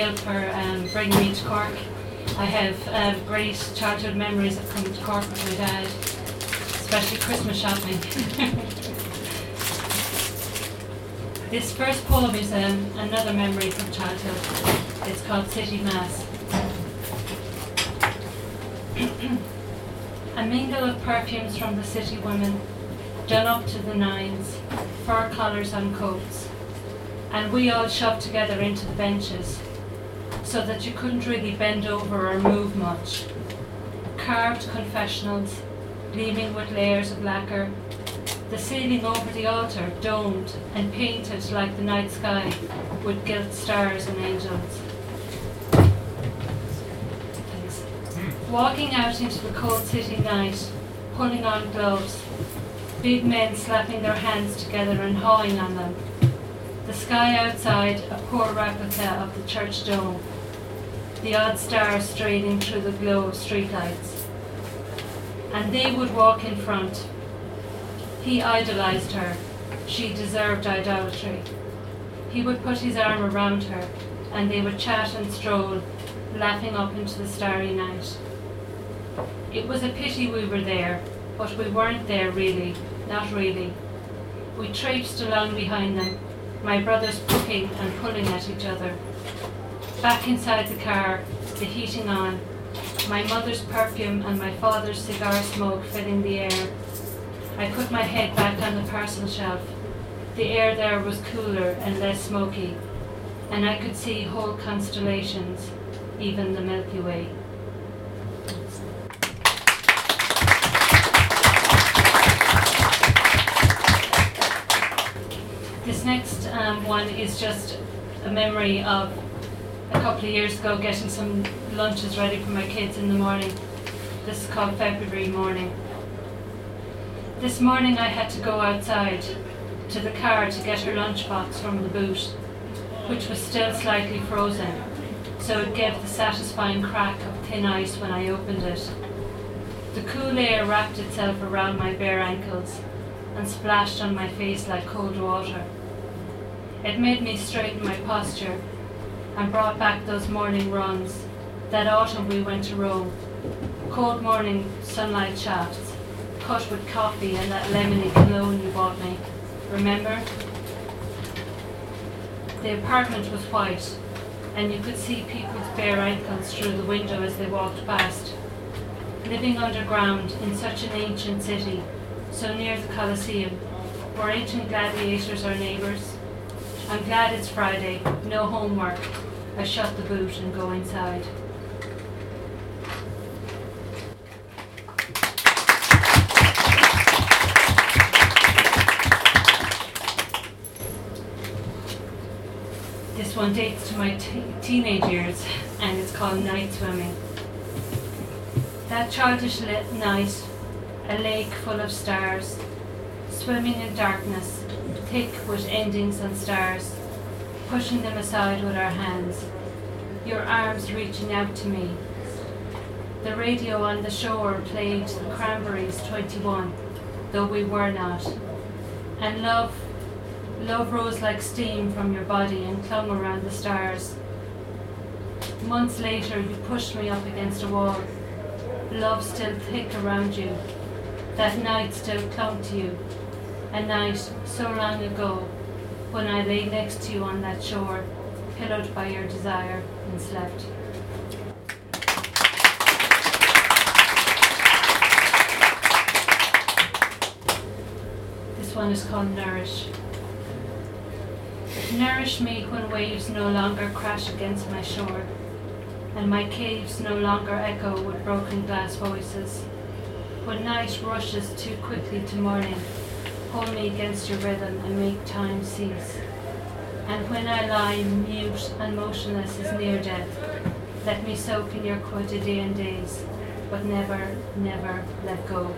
Gail for bringing me to Cork. I have great childhood memories of coming to Cork with my dad, especially Christmas shopping. This first poem is another memory from childhood. It's called City Mass. A mingle of perfumes from the city women, done up to the nines, fur collars on coats, and we all shoved together into the benches, so that you couldn't really bend over or move much. Carved confessionals, gleaming with layers of lacquer, the ceiling over the altar domed and painted like the night sky with gilt stars and angels. Thanks. Walking out into the cold city night, pulling on gloves, big men slapping their hands together and hawing on them. The sky outside, a poor replica of the church dome, the odd stars straining through the glow of streetlights. And they would walk in front. He idolized her. She deserved idolatry. He would put his arm around her, and they would chat and stroll, laughing up into the starry night. It was a pity we were there, but we weren't there really, not really. We traipsed along behind them, my brothers poking and pulling at each other. Back inside the car, the heating on, my mother's perfume and my father's cigar smoke filling the air. I put my head back on the parcel shelf. The air there was cooler and less smoky, and I could see whole constellations, even the Milky Way. This next one is just a memory of a couple of years ago getting some lunches ready for my kids in the morning. This is called February Morning. This morning I had to go outside to the car to get her lunchbox from the boot, which was still slightly frozen, so it gave the satisfying crack of thin ice when I opened it. The cool air wrapped itself around my bare ankles and splashed on my face like cold water. It made me straighten my posture and brought back those morning runs, that autumn we went to Rome, cold morning sunlight shafts, cut with coffee and that lemony cologne you bought me. Remember? The apartment was white, and you could see people's bare ankles through the window as they walked past. Living underground in such an ancient city, so near the Colosseum, were ancient gladiators our neighbours? I'm glad it's Friday, no homework. I shut the boot and go inside. This one dates to my teenage years, and it's called Night Swimming. That childish night, a lake full of stars, swimming in darkness, thick with endings and stars, pushing them aside with our hands, your arms reaching out to me. The radio on the shore played the Cranberries' 21, though we were not. And love rose like steam from your body and clung around the stars. Months later, you pushed me up against a wall. Love still thick around you. That night still clung to you. A night so long ago, when I lay next to you on that shore, pillowed by your desire, and slept. This one is called Nourish. Nourish me when waves no longer crash against my shore, and my caves no longer echo with broken glass voices. When night rushes too quickly to morning, hold me against your rhythm and make time cease. And when I lie mute and motionless as near death, let me soak in your quotidian days, but never, never let go.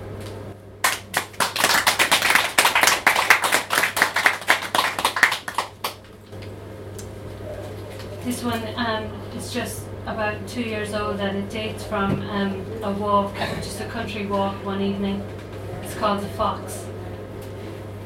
This one is just about 2 years old, and it dates from a walk, just a country walk one evening. It's called The Fox.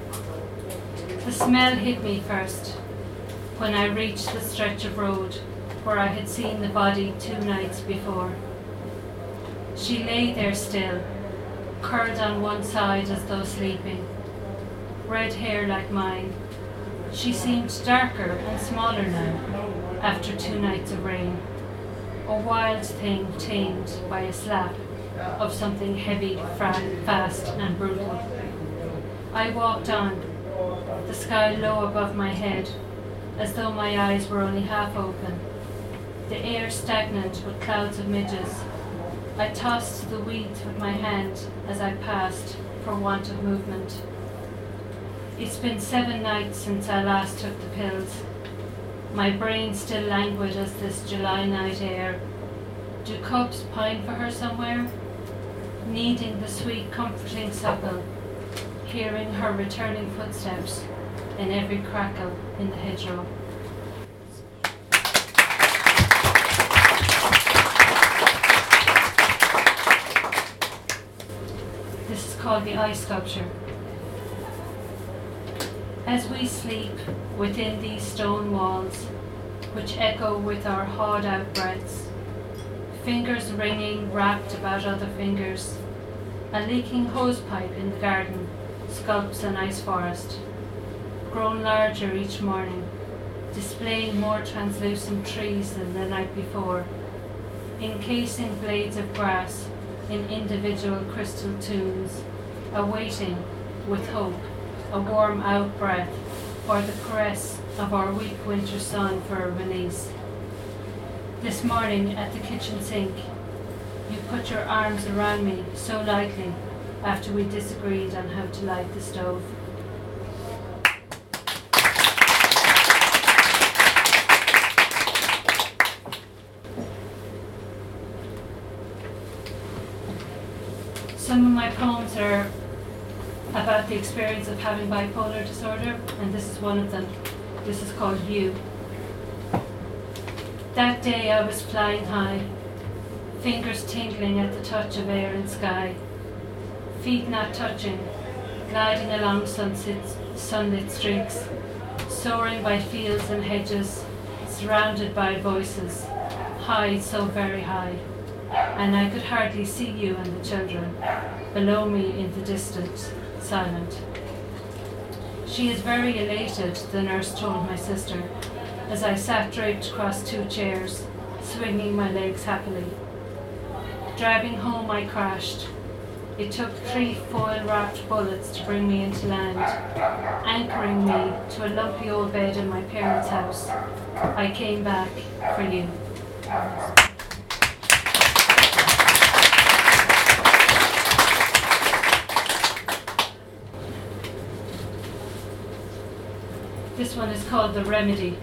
The smell hit me first when I reached the stretch of road, where I had seen the body 2 nights before. She lay there still, curled on one side as though sleeping. Red hair like mine. She seemed darker and smaller now, after 2 nights of rain. A wild thing tamed by a slap of something heavy, fast and brutal. I walked on, the sky low above my head, as though my eyes were only half open. The air stagnant with clouds of midges. I tossed the weeds with my hand as I passed, for want of movement. It's been 7 nights since I last took the pills. My brain still languid as this July night air. Do cubs pine for her somewhere? Needing the sweet comforting suckle, hearing her returning footsteps in every crackle in the hedgerow. This is called the Eye Sculpture. As we sleep within these stone walls, which echo with our hawed-out breaths, fingers ringing wrapped about other fingers, a leaking hosepipe in the garden sculpts an ice forest, grown larger each morning, displaying more translucent trees than the night before, encasing blades of grass in individual crystal tunes, awaiting, with hope, a warm out-breath or the caress of our weak winter sun for a release. This morning at the kitchen sink, you put your arms around me so lightly after we disagreed on how to light the stove. Some of my poems are about the experience of having bipolar disorder, and this is one of them. This is called You. That day I was flying high, fingers tingling at the touch of air and sky, feet not touching, gliding along sunlit streaks, soaring by fields and hedges, surrounded by voices, high, so very high, and I could hardly see you and the children, below me in the distance, silent. She is very elated, the nurse told my sister, as I sat draped across 2 chairs, swinging my legs happily. Driving home I crashed. It took 3 foil-wrapped bullets to bring me into land, anchoring me to a lumpy old bed in my parents' house. I came back for you. This one is called The Remedy.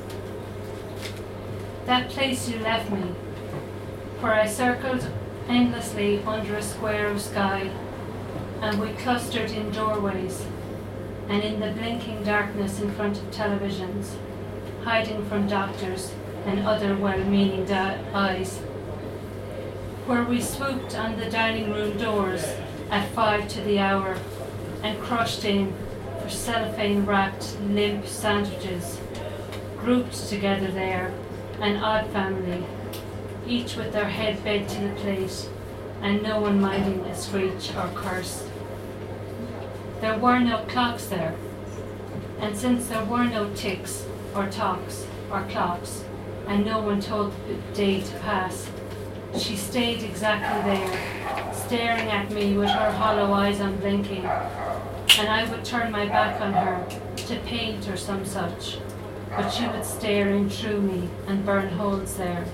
That place you left me, where I circled endlessly under a square of sky, and we clustered in doorways, and in the blinking darkness in front of televisions, hiding from doctors and other well-meaning eyes, where we swooped on the dining room doors at 5 to the hour, and crushed in for cellophane-wrapped limp sandwiches, grouped together there, an odd family, each with their head bent to the plate, and no one minding a screech or curse. There were no clocks there, and since there were no ticks or talks or clocks, and no one told the day to pass, she stayed exactly there, staring at me with her hollow eyes unblinking, and I would turn my back on her to paint or some such, but she would stare in through me and burn holes there.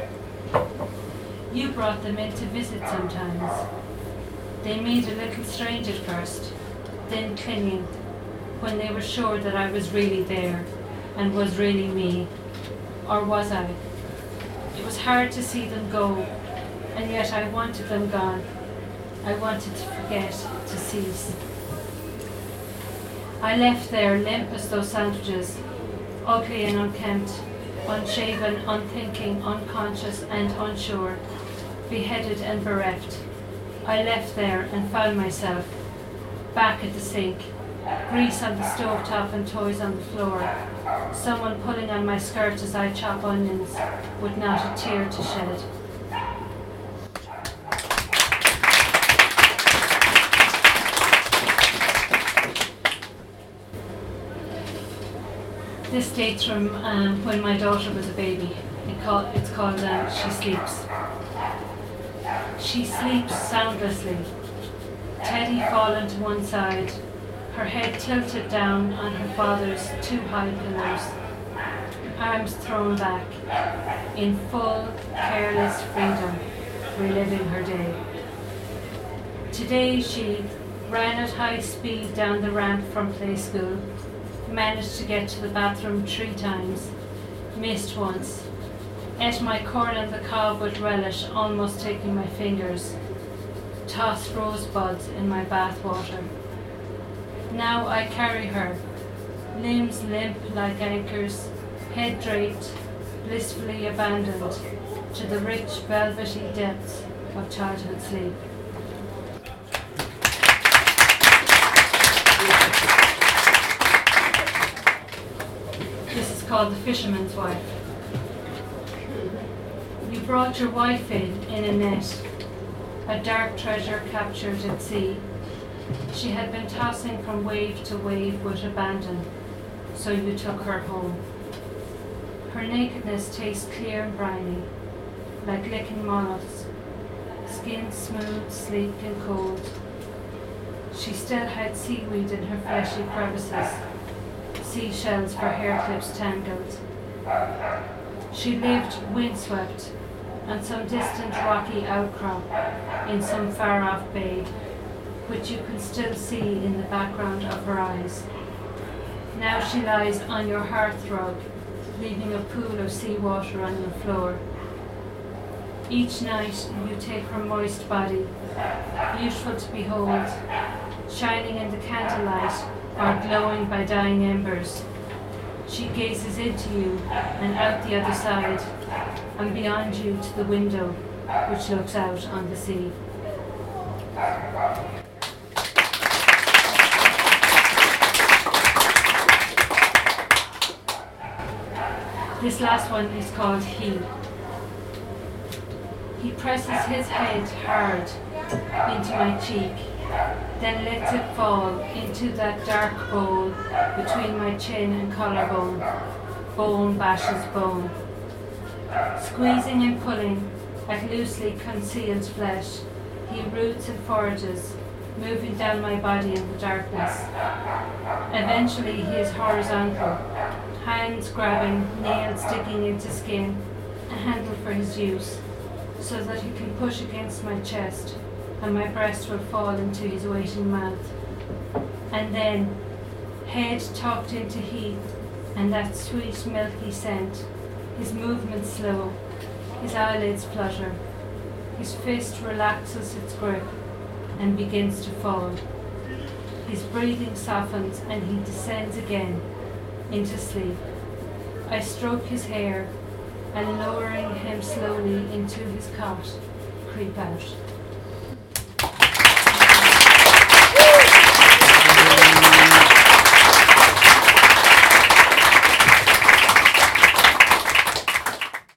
You brought them in to visit sometimes. They made a little strange at first, then clinging, when they were sure that I was really there and was really me. Or was I? It was hard to see them go, and yet I wanted them gone. I wanted to forget, to cease. I left there limp as those sandwiches, ugly and unkempt, unshaven, unthinking, unconscious and unsure, beheaded and bereft. I left there and found myself back at the sink, Grease on the stovetop and toys on the floor. Someone pulling on my skirt as I chop onions, with not a tear to shed. This dates from when my daughter was a baby. It's called She Sleeps. She sleeps soundlessly. Teddy fallen to one side, her head tilted down on her father's two high pillows, arms thrown back, in full, careless freedom, reliving her day. Today she ran at high speed down the ramp from play school, managed to get to the bathroom 3 times, missed once, ate my corn on the cob with relish, almost taking my fingers, tossed rosebuds in my bath water. Now I carry her, limbs limp like anchors, head draped, blissfully abandoned, to the rich velvety depths of childhood sleep. This is called The Fisherman's Wife. You brought your wife in a net, a dark treasure captured at sea. She had been tossing from wave to wave with abandon, so you took her home. Her nakedness tastes clear and briny, like licking mollusks, skin smooth, sleek and cold. She still had seaweed in her fleshy crevices, seashells for hair clips tangled. She lived windswept on some distant rocky outcrop in some far-off bay, which you can still see in the background of her eyes. Now she lies on your hearthrug, leaving a pool of seawater on your floor. Each night you take her moist body, beautiful to behold, shining in the candlelight or glowing by dying embers. She gazes into you and out the other side, and beyond you to the window which looks out on the sea. This last one is called He. He presses his head hard into my cheek, then lets it fall into that dark bowl between my chin and collarbone. Bone bashes bone. Squeezing and pulling at loosely concealed flesh, he roots and forages, moving down my body in the darkness. Eventually he is horizontal, hands grabbing, nails digging into skin, a handle for his use, so that he can push against my chest and my breast will fall into his waiting mouth. And then, head tucked into heat and that sweet milky scent, his movements slow, his eyelids flutter, his fist relaxes its grip and begins to fall. His breathing softens and he descends again into sleep. I stroke his hair and lowering him slowly into his cot, creep out.